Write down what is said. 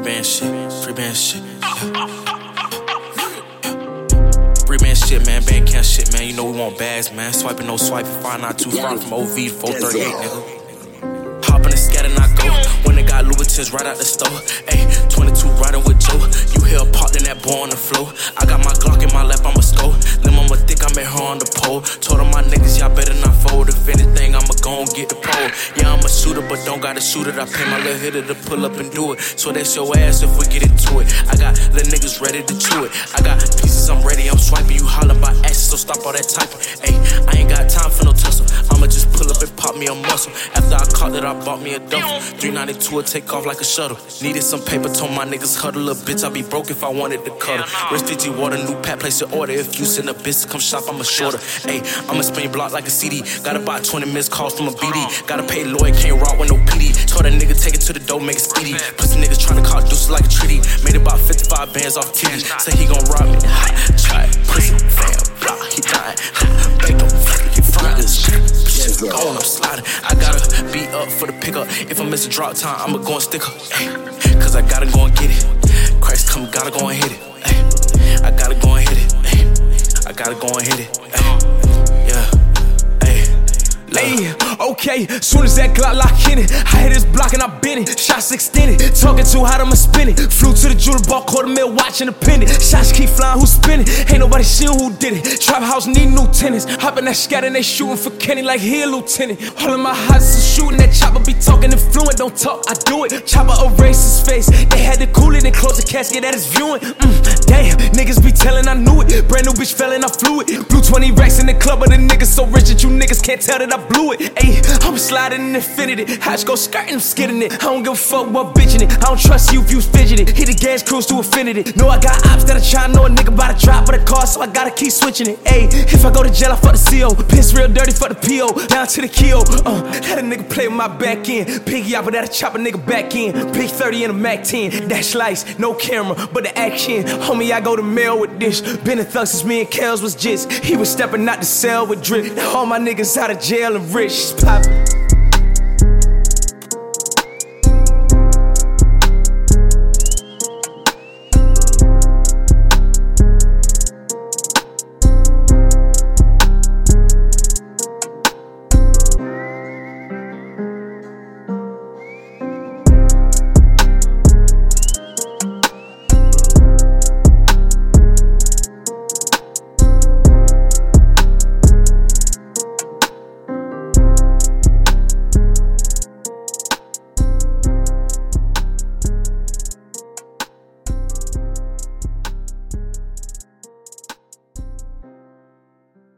band shit, free band shit. Free band shit, man, band camp shit, man. You know we want bags, man. Swiping, no swiping, 592 from OV to 438, nigga. Hop in the scat and I go. When they got Louboutins right out the store. Ayy, 22 riding with Joe. You hear a pop, then that boy on the floor. I got my Glock in my lap, I'ma score. Then I'ma thick, I met her on the pole. Told her my niggas, y'all better not fold. If anything, I'ma go and get the pole. Yeah, I'm a shooter, but don't gotta shoot it. I pay my little hitter to pull up and do it. So that's your ass if we get into it. I got little niggas ready to chew it. I got pieces, I'm ready, I'm swiping. You hollering about ass, so stop all that typing. Ayy, I ain't got time for no tussle. I'ma just pull up and pop me a muscle. After I caught it, I bought me a duffel. 392 will take off like a shuttle. Needed some paper, told my niggas huddle. Little bitch, I'd be broke if I wanted to cuddle. Wrist Fiji water, new pack, place your order. If you send a bitch to come shop, I'm a shorter. Ayy, I'ma spin your block like a CD. Got about 20 missed calls from a BD. Gotta pay lawyer, can't rock with no PD. Told that nigga take it to the door, make it speedy. Pussy niggas tryna call deuces like a treaty. Made about 55 bands off TV. Say he gon' rob me. Try it, pussy, fam, block, he dying. Bake no he fried this shit. Going up sliding. I gotta be up for the pickup. If I miss a drop time, I'ma go and stick up. Cause I gotta go and get it. Christ come, gotta go and hit it. I gotta go and hit it. I gotta go and hit it. Yeah. Ayy, okay, soon as that Glock lock in it, I hit this block and I bent it. Shots extended, talking too hot, I'ma spin it. Flew to the jeweler, bought $250,000 watching the pendant. Shots keep flying, who spinning? Ain't nobody seeing who did it. Trap house need new tenants. Hop in that scat and they shooting for Kenny like he a lieutenant. All of my hots is shooting, that chopper be talking influent. Don't talk, I do it. Chopper erase his face. They had to cool it and close the casket at his viewing. Damn, niggas be telling I knew it. Brand new bitch fell and I flew it. Blew 20 racks in the club, but the niggas so rich that you niggas can't tell that I blew it. Ayy, I'm sliding in infinity. Hatch go skirting, I'm skidding it. I don't give a fuck what bitching it. I don't trust you if you fidgeting. Hit the gas, cruise to infinity. Know I got ops that I try to know a nigga about to drop for the car, so I gotta keep switching it. Ayy, if I go to jail, I fuck the CO. Piss real dirty, fuck the PO. Down to the keo. Let a nigga play with my back end. Piggy out, but that'll chop a nigga back in. Big 30 and a Mac 10. Dash lights, no camera, but the action. Homie, I go to mail with this. Been a thug since me and Kels was jits. He was stepping out the cell with drip. Now all my niggas out of jail and rich. Poppin'.